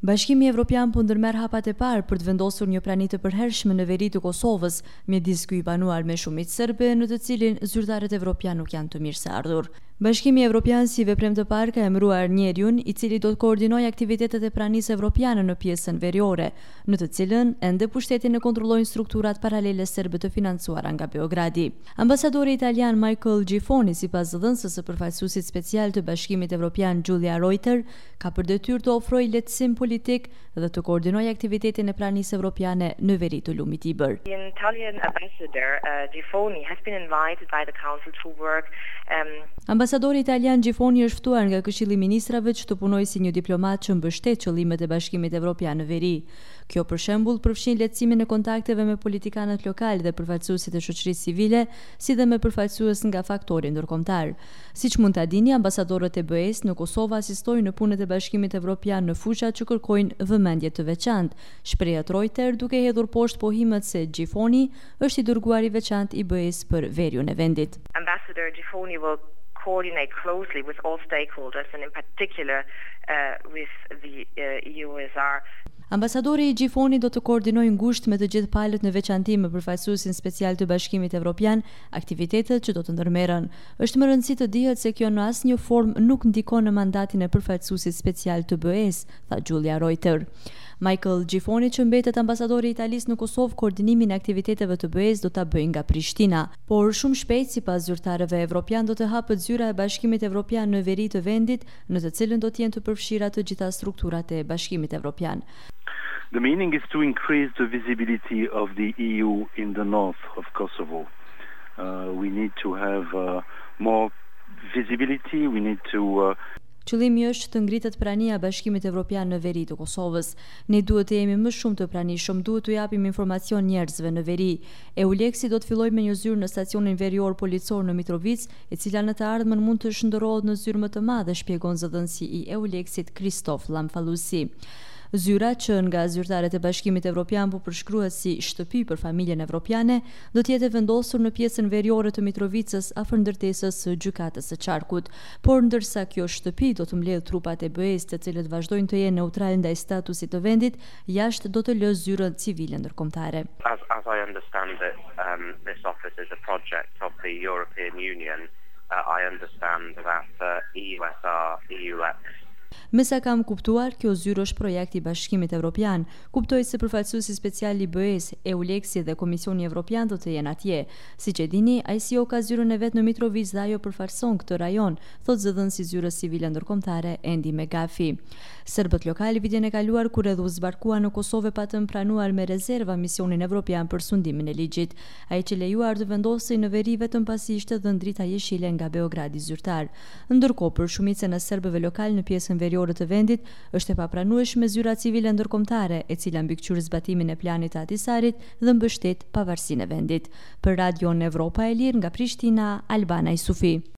Bashkimi Evropian po ndërmerr hapat e parë për të vendosur një prani të përhershme në veri të Kosovës, midis ky i banuar me shumicë serbe, në të cilin zyrtarët evropian nuk janë të mirëseardhur. Bashkimi Evropian si veprem të parë ka emëruar njeriun i cili do të koordinojë aktivitetet e pranisë evropiane në pjesën veriore, në të cilën ende pushtetin e kontrollojnë strukturat paralele serbe të financuara nga Beogradi. Ambasadori italian Michael Gifoni, sipas dhënësës së përfaqësuesit special të Bashkimit Evropian Julia Reuter, ka për detyrë të ofrojë lehtësim politik dhe të koordinojë aktivitetin e pranisë evropiane në veri të lumit Tiber. The Italian ambassador Gifoni has been invited by the council to work. Ambasadori italian Gifoni është ftuar nga Këshilli i Ministrave që të punojë si një diplomat që mbështet qëllimet e Bashkimit Evropian në veri. Kjo për shembull përfshin lehtësimin e kontakteve me politikanët lokal dhe përfaqësuesit e shoqërisë civile, si dhe me përfaqësues nga faktori ndërkombëtar. Siç mund ta dini, ambasadorët e BE-s në Kosovë asistojnë në punët e Bashkimit Evropian në fushat që kërkojnë vëmendje të veçantë. Shprehat Reuter duke hedhur poshtë pohimet se Gifoni është i dërguar i veçantë i BE-s për veriun e vendit. Ambassador Gifoni will coordinate closely with all stakeholders and in particular with the EUSR. Ambasadori i Gifoni do të koordinojë ngushtë me të gjithë palët në veçanti me përfaqësuesin special të Bashkimit Evropian aktivitetet që do të ndërmerren. Është më rëndësi të dihet se kjo në asnjë formë nuk ndikon në mandatin e përfaqësuesit special të BE-s, tha Julia Reuter. Michael Gifoni, që mbetet ambasadori i Italisë në Kosovë, koordinimin e aktiviteteve të BE-s do ta bëjë nga Prishtina, por shumë shpejt sipas zyrtarëve evropian do të hapet zyra e Bashkimit Evropian në veri të vendit, në të cilën do të jenë të përfshira të gjitha strukturat e Bashkimit Evropian. The meaning is to increase the visibility of the EU in the north of Kosovo. We need to have more visibility, we need to Qëllimi është të ngritet prania e Bashkimit Evropian në veri të Kosovës. Ne duhet të jemi më shumë të pranishëm, duhet të japim informacion njerëzve në veri. EULEX-i do të fillojë me një zyrë në stacionin verior policor në Mitrovic, e cila në të ardhmen mund të shndërrohet në zyrë më të madhe, shpjegon zëdhënësi i EULEX-it Kristof Lamfalusi. Zyra, që nga zyrtarët e Bashkimit Evropian po përshkruhet si shtëpi për familjen evropiane, do të jetë vendosur në pjesën veriore të Mitrovicës afër ndërtesës së gjykatës së Qarkut. Por ndërsa kjo shtëpi do të mbledh trupat e BE-s, të cilët vazhdojnë të jenë neutrale ndaj statusit të vendit, jashtë do të lë zyrën civile ndërkombëtare. As I understand it, this office is a project of the European Union. I understand that EUSR, EULEX. Me sa kam kuptuar, kjo zyrë është projekt i Bashkimit Evropian. Kuptoj se përfaqësuesi special i BE-s, EULEX dhe Komisioni Evropian do të jenë atje. Siç e dini, ICO ka zyrën e vet në Mitrovic dhe ajo përfaqëson këtë rajon, thot zëdhënësi i zyrës civile ndërkombëtare Endi Megafi. Serbët lokal vitin e kaluar kur edhe u zbarkua në Kosovë patën pranuar me rezerva misionin evropian për sundimin e ligjit. Ai që lejuar të vendosej në veri vetëm pasi ishte dhënë drita jeshile nga Beogradi zyrtar. Ndërkohë, për shumicën e serbëve lokal në pjesën veriore të vendit, është e papranueshme zyra civile ndërkombëtare, e cila mbikëqyr zbatimin e planit të Ahtisarit dhe mbështet pavarësinë e vendit. Për Radio Evropa e Lirë nga Prishtina, Albana Isufi.